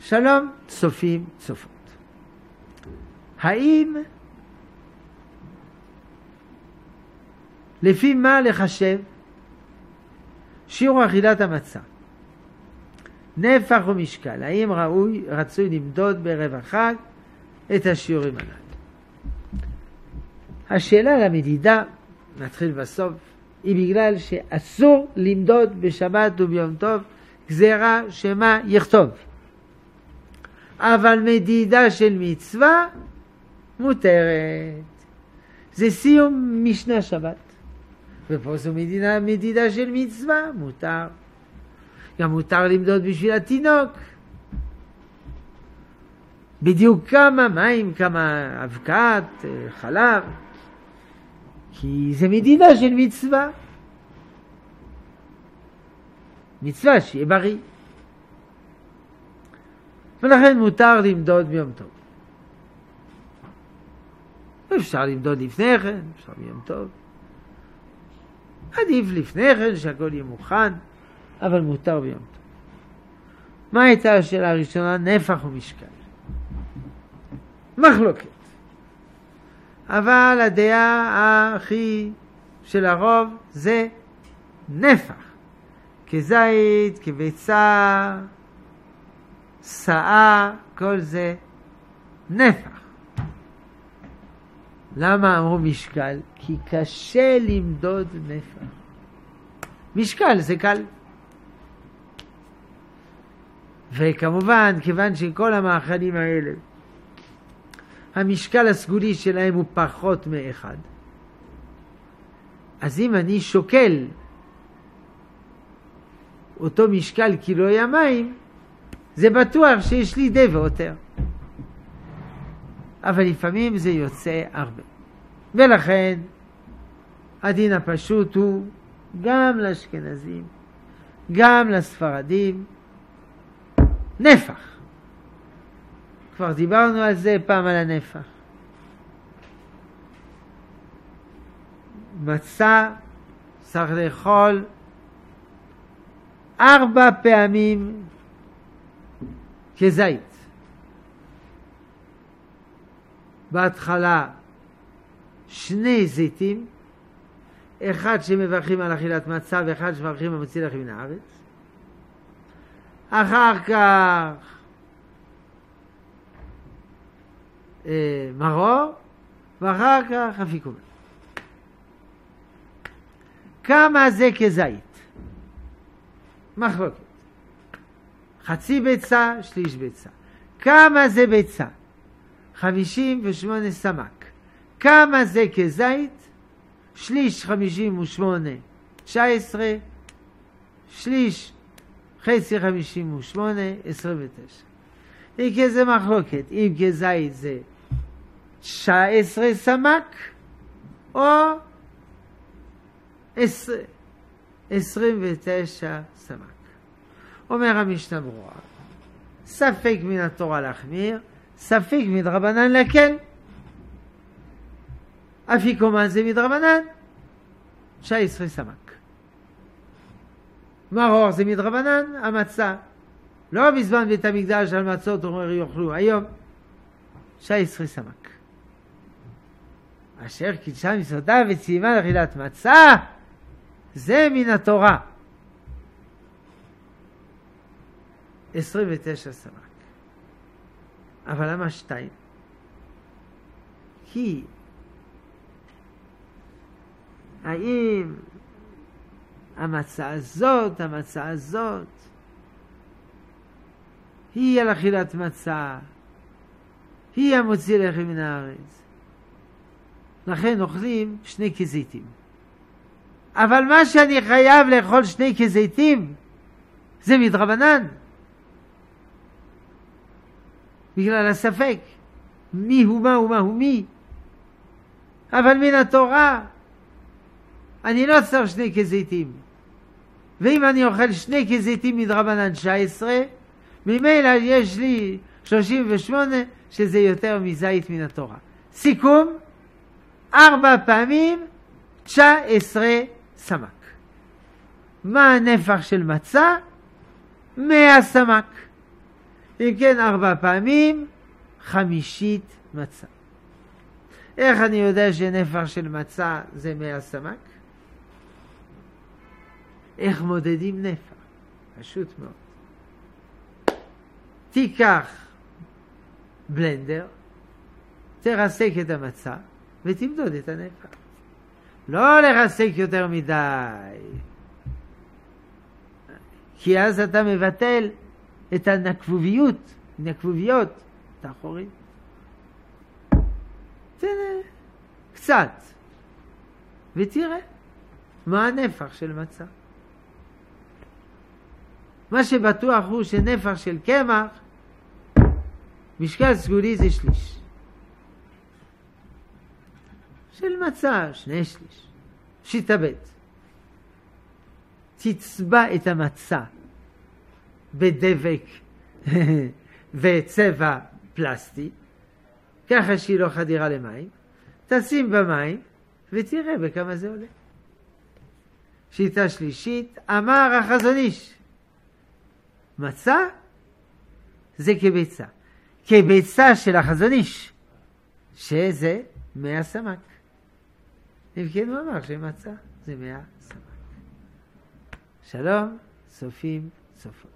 שלום צופים צופות. האם לפי מה לחשב שיעור אכילת המצה? נפח או משקל? האם רצוי למדוד בערב החג את השיעורים הללו? השאלה על המדידה, נתחיל בסוף, היא בגלל שאסור למדוד בשבת וביום טוב גזירה שמה יכתוב. אבל מדידה של מצווה מותרת. זה סיום משנה שבת. ופה זו מדידה של מצווה, מותר. גם מותר למדוד בשביל התינוק. בדיוק כמה מים, כמה אבקת, חלב. כי זה מדידה של מצווה. מצווה שיהיה בריא. ולכן מותר למדוד ביום טוב. אפשר למדוד לפני כן, אפשר ביום טוב. עדיף לפני כן שהכל יהיה מוכן, אבל מותר ביום טוב. מה הייתה השאלה הראשונה? נפח ומשקל. מחלוקת. אבל הדעה הכי של הרוב זה נפח. כזית, כביצה, שאה, כל זה נפח. למה אמרו משקל? כי קשה למדוד נפח. משקל זה קל. וכמובן, כיוון שכל המאכלים האלה, המשקל הסגולי שלהם הוא פחות מאחד. אז אם אני שוקל אותו משקל קילוי המים, זה בטוח שיש לי די ויותר. אבל לפעמים זה יוצא הרבה. ולכן הדין הפשוט הוא גם לאשכנזים, גם לספרדים, נפח. כבר דיברנו על זה פעם, על הנפח. מצה צריך לאכול 4 פעמים כזית. בהתחלה 2 זיתים, אחד שמברכים על אכילת מצה ואחד שמברכים על מוציא לחם מן הארץ. אחר כך מרור, ואחר כך אפיקומן. כמה זה כזית? מחלוקת. חצי ביצה, שליש ביצה. כמה זה ביצה? 58 סמ"ק. כמה זה כזית? שליש 58, 19. שליש חצי 58, 29. אם כזה מחלוקת, אם כזית זה 19 סמ"ק או 29 סמ"ק. אומר המשנה ברורה, ספק מן התורה להחמיר, ספק מדרבנן להקל. אפיקומן זה מדרבנן, 19 סמ"ק. מרור זה מדרבנן, המצה. לא בזמן בית המקדש על מצות אומר יאכלו, היום 19 סמ"ק. אשר קידשה מצוותיו וציימה לאכילת מצה, זה מן התורה. 29 סמ"ק. אבל למה 2? כי האם המצה הזאת היא על אכילת מצה, היא המוציא לחם מן הארץ. לכן אוכלים 2 כזיתים. אבל מה שאני חייב לאכול 2 כזיתים זה מדרבנן. בגלל הספק מי הוא מה הוא מה הוא מי. אבל מן התורה אני לא צריך 2 כזיתים. ואם אני אוכל 2 כזיתים מדרבנן 19, ממילא יש לי 38 שזה יותר מזית מן התורה. סיכום, 4 פעמים 19 סמ"ק. מה הנפח של מצה? 100 סמ"ק. אם כן 4 פעמים, 1/5 מצה. איך אני יודע שנפח של מצה זה 100 סמ"ק? איך מודדים נפח? פשוט מאוד. תיקח בלנדר, תרסק את המצה ותמדוד את הנפח. לא לרסק יותר מדי, כי אז אתה מבטל את הנקבוביות, את האחורית. תן קצת ותראה מה הנפח של מצה. מה שבטוח הוא שנפח של קמח, משקל סגולי זה 1/3. של מצה 2/3. שיטה ב', תצבע את המצה בדבק וצבע פלסטי, ככה שהיא לא חדירה למים, תשים במים ותראה בכמה זה עולה. שיטה שלישית, אמר החזון איש, מצה זה כביצה. כביצה של החזון איש, שזה 100 סמ"ק. אם כן הוא אמר שמצה זה 100 סמ"ק. שלום, סופים, סופות.